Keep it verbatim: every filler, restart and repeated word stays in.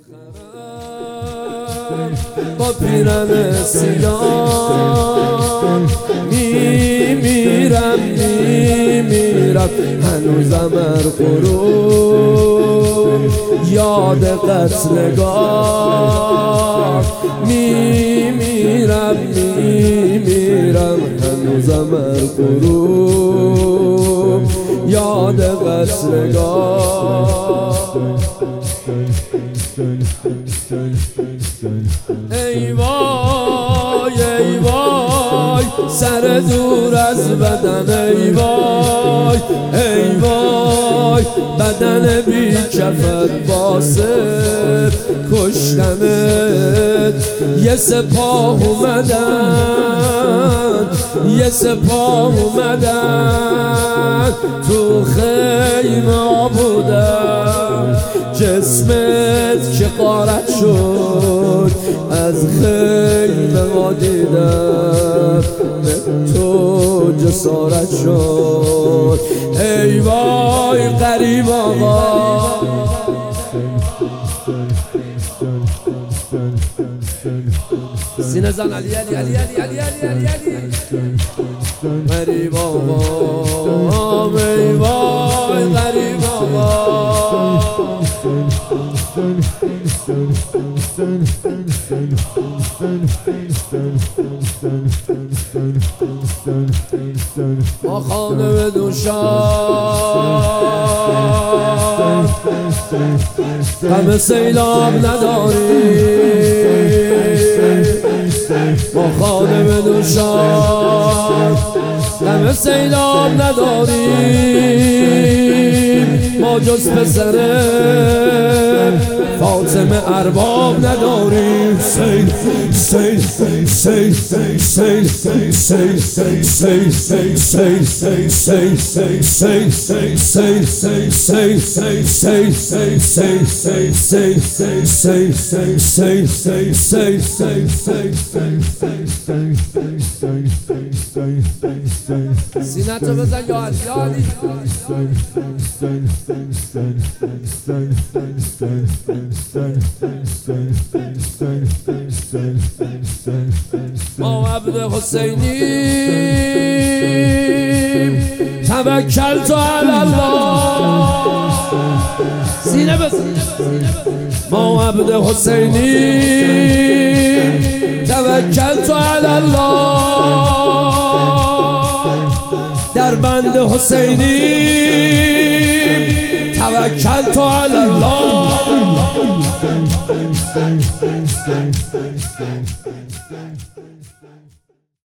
با پیرن سیاه میمیرم میمیرم هنوزم ارغروب یاد قتلگاه میمیرم میمیرم هنوزم ارغروب یاد قتلگاه. ای وای ای وای سر دور از بدن ای وای ای وای بدن بی کفت باسه کشتمت یه سپاه اومدن یه سپاه اومدن تو خیمه بودن جسمت که غارت شد از خیمه ما دیدم تو جسارت شد ای وای غریب آقا. سینه زن علی علی علی علی علی علی علی علی غریب آقا ای وای غریب آقا. ما خانه به دوشان غم سیلاب نداریم ما خانه به دوشان غم سیلاب نداریم ما جز پسر فاطمه ارباب نداریم. سیل سیل سیل سیل سیل سیل سیل سیل سیل سیل سیل سیل سینه تو بزن یا علی یا علی. ما عبد حسینی توکل تو علی الله. سینه بزن. ما عبد حسینی توکل تو علی الله در بند حسینی توکل تو علی الله.